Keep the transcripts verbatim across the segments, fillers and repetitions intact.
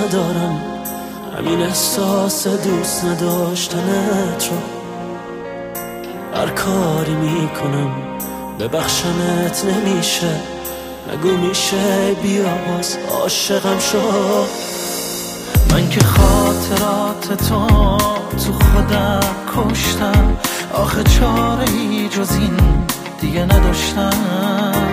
ندارم، همین احساس دوست نداشتنت رو هر کاری میکنم ببخشمت نمیشه. نگو میشه بیا باز عاشقم شو. من که خاطرات تو تو خودم کشتم، آخه چاره ای جز این دیگه نداشتم.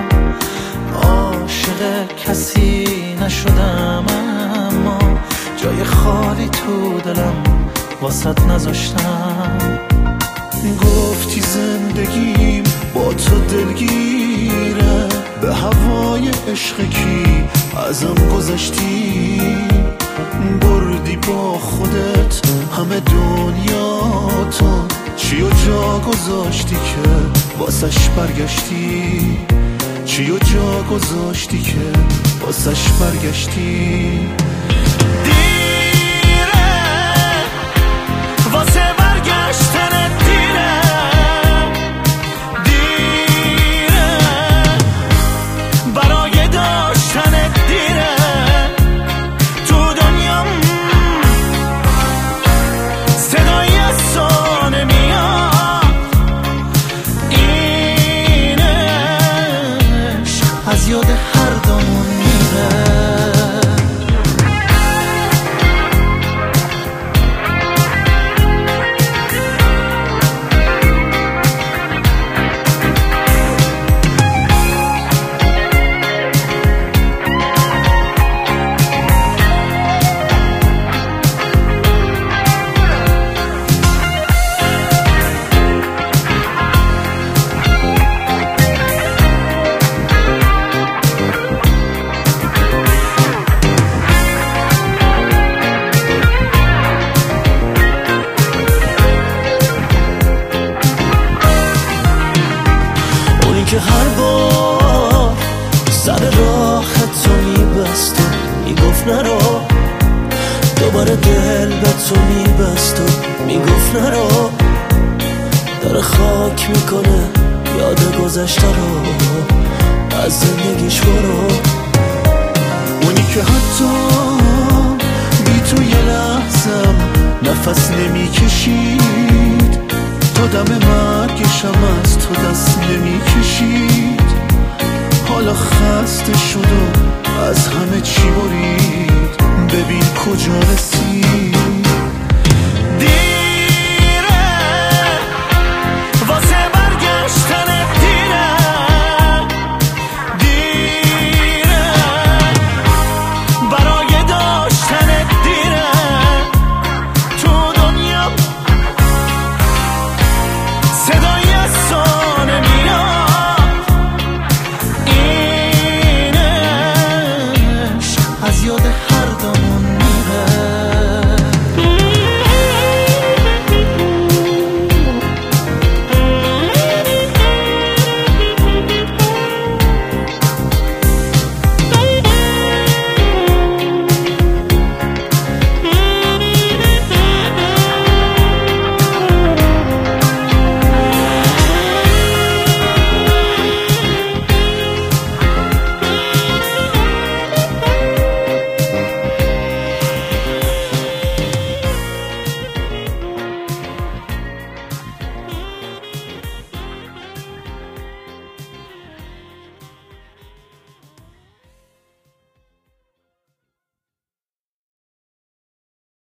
عاشق کسی نشدم اما جای خالی تو دلم واسط نذاشتم. گفتی زندگیم با تو دلگیره، به هوای عشق کی ازم گذشتی. بردی با خودت همه دنیا تو، چی و جا گذاشتی که واسش برگشتی. چی و جا گذاشتی که واسش برگشتی. از یاد هر دومون میره. که هر بار سر راه تو میبست و میگفت نرو، دوباره دل به تو میبست و میگفت نرو. داره خاک میکنه یاد گذشته رو، از زندگیش برو. اونی که حتی بی تو یه لحظم نفس نمیکشید، تا دم مرگشم از تو دست نمیکشید. حالا خسته شد و از همه چی برید، ببین کجا رسید.